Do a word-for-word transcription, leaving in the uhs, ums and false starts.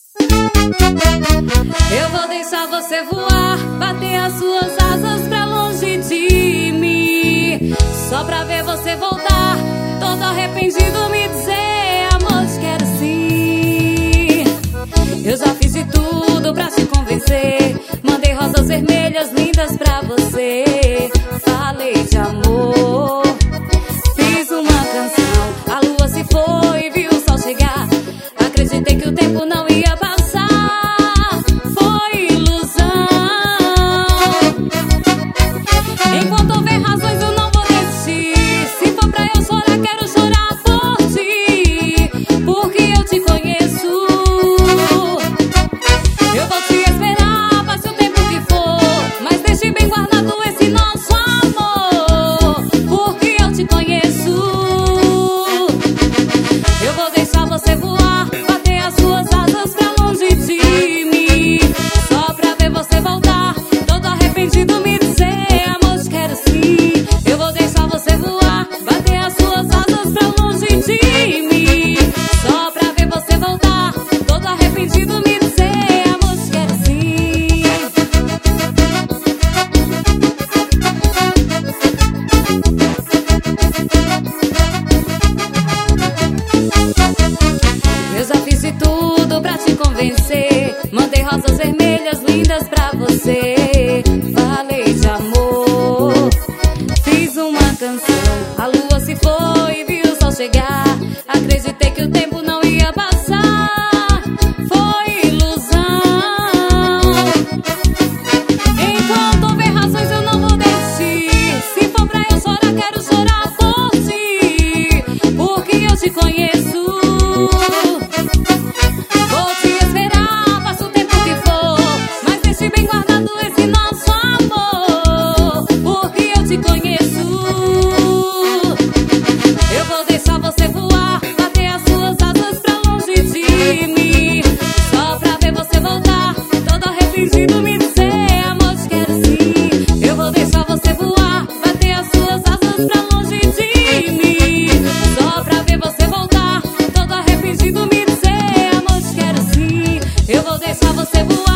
Eu vou deixar você voar, bater as suas asas pra longe de mim, só pra ver você voltar, todo arrependido me dizer: amor, te quero sim. Eu já fiz de tudo pra te convencer, mandei rosas vermelhas lindas pra você, falei de amor, fiz uma canção, a lua se foi e viu o sol chegar, acreditei que o tempo não ia passar, foi ilusão. Enquanto houver razões eu não vou desistir, se for pra eu chorar quero chorar por ti, porque eu te conheço. Eu vou te esperar, passe o tempo que for, mas deixe bem guardado esse nosso amor, porque eu te conheço. Eu vou deixar você voar, bater as suas asas pra longe de mim, só pra ver você voltar, todo arrependido me dizer: amor, te quero sim. Eu vou deixar você voar, bater as suas asas pra longe de mim, só pra ver você voltar, todo arrependido me dizer: amor, te quero sim. Eu já fiz de tudo pra te convencer, mandei rosas vermelhas lindas pra você, falei de amor, fiz uma canção, a lua se foi e viu o sol chegar, acreditei que o tempo não ia passar, foi ilusão. Enquanto houver razões eu não vou desistir, se for pra eu chorar quero chorar por ti, porque eu te conheço. Vou te esperar, passa o tempo que for, mas deixe bem guardado esse nosso amor, porque eu te conheço. Eu vou deixar você voar, bater as suas asas pra longe de mim, só pra ver você voltar, todo arrependido me dizer: amor, te quero sim. Eu vou deixar você voar, bater as suas asas pra longe de mim, só pra ver você voltar, todo arrependido me dizer: amor, te quero sim. Eu vou deixar você voar.